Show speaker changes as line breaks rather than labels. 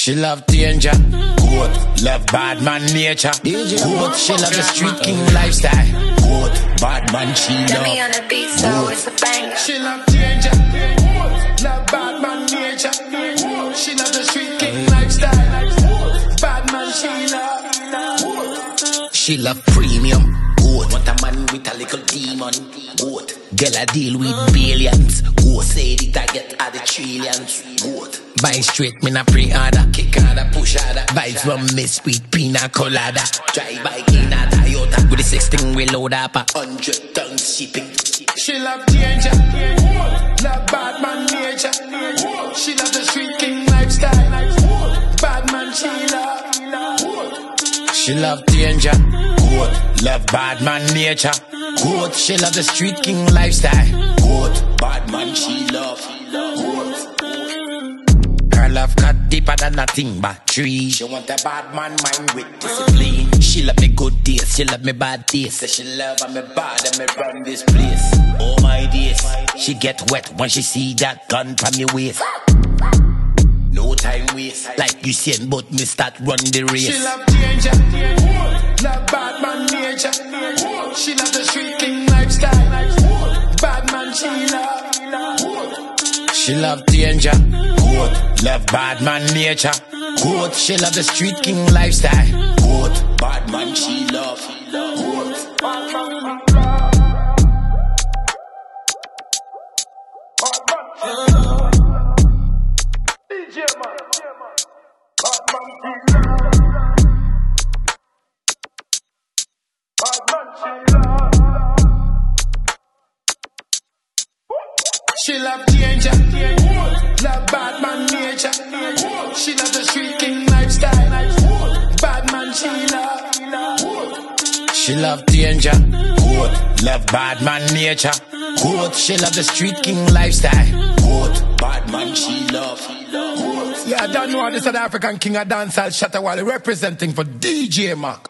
She love danger, good. Love bad man nature, good. She love the street king lifestyle, good. Bad man she love.
Me on the beat, so it's a banger.
She love danger, good. Love bad man nature, good. She love the street king lifestyle, good. Bad man she love. She love premium, good. Want a man with a little demon, good. Girl I deal with billions, good. Say it I get all the trillions, good. Buy straight, me na pre-order. Kick harder, push harder. Vibes from Miss Sweet Pina Colada. Drive bike in a Toyota. With the 16 we load up a 100 tons shipping. She love danger, love bad man nature. She love the street king lifestyle, bad man she love. She love danger, good. Love bad man nature, good. She love the street king lifestyle, good. Bad man she love, good. Her love cut deeper than nothing but tree. She want a bad man mind with discipline. She love me good days, she love me bad days. Say she love and me bad and me run this place. Oh my days, she get wet when she see that gun from me waist. No time waste, like you saying, but me start run the race. She love danger, love bad man nature. She love the street king lifestyle, bad man she love. She love danger, good. Love bad man nature, good. She love the street king lifestyle, good. Bad man she love, good. She love danger, love bad man nature. She love the street king lifestyle, bad man she love. She love danger, good. Love bad man nature, good. She love the street king lifestyle, good. Bad man she love. Yeah, I don't know how this South African king of dancehall Shatta Wale representing for DJ Mark.